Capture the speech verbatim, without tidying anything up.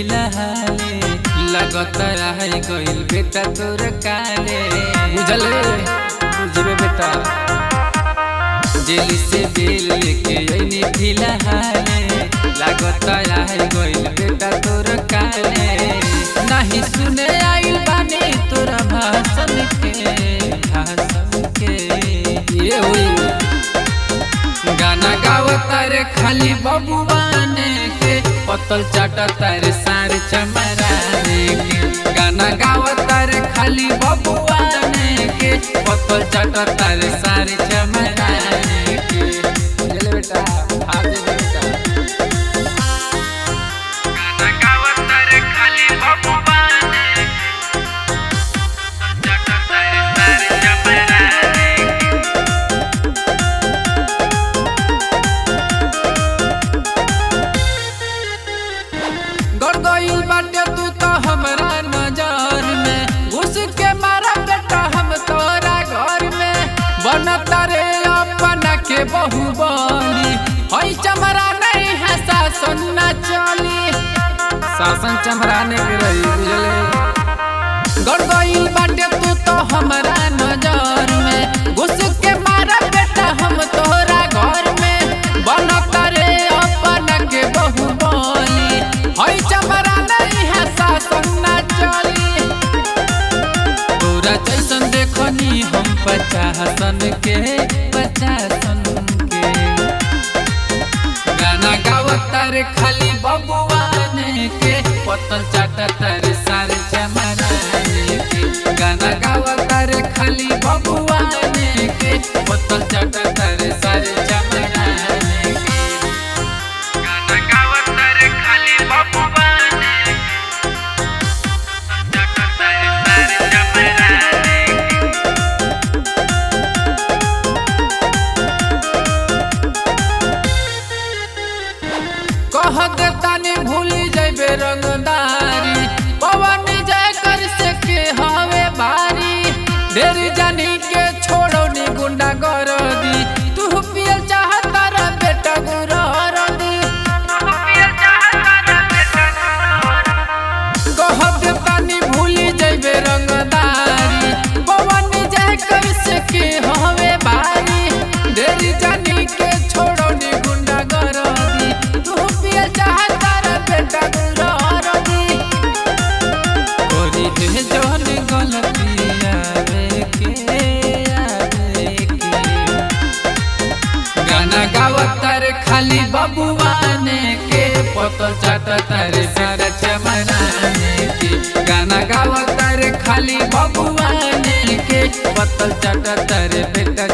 फिलहाले लगता है गइल बेटा तोर काले बुझले बुझबे बेटा जेल से बेल लेके आईनी फिलहाले लगता है गइल बेटा तोर काले नहीं सुने आइल बानी तोरा भाषण के भाषण के ये हुई गाना गावता रे खाली बबुआने के पतल चाटता रे सारे चमराने के गाना गावता रे खाली बबुआने के पतल चाटता रे सारे चमराने के चले बेटा हाथ दे बेटा गाना गावता रे खाली बबुआने चाटता रे सारे चमराने गइल बाटे तू तो हमरा नजर में घुस के मारा बेटा हम तोरा घर में बनता रे अपना के बहु बनी हई चमरा नहीं है शासन न चली शासन चमराने के रही बुझले गड़ गइल बाटे तू तो हमरा नजर में घुस के मारा बेटा हम तोरा घर में बनता रे अपना के बहु बनी हई चमरा नहीं है शासन न चली तोरा जैसन देखनी हम पचासन के पचासन के गाना गावता रे खाली बबुआने के पतल चाटता रे सारे चमराने के गाना गावता रे खाली बबुआने के पतल चाटता रे सारे चमराने के गाना गावता रे खाली बबुआने चाटता रे सारे चमराने कह देता नहीं भूली जाबे रंगदारी पवन जय कर से के हवे बारी ढेर जानी के छोड़ो नी गुंडा गरदी तू पियल चाहता रे बेटा गुरहरदी तू पियल चाहता रे बेटा गुरहरदी कह देता नहीं भूली जाबे रंगदारी पवन जय कर से के हवे बारी ढेर जानी के छोड़ो नी गुंडा गरदी तू पियल चाहता रे बेटा गुरहरदी कोरी दे जौन गलती आवे के आवे के गाना गावता रे खाली बबुआने के पतल चाटता रे सारा चमराने के गाना गावता रे खाली बबुआने के पतल चाटता रे बेटा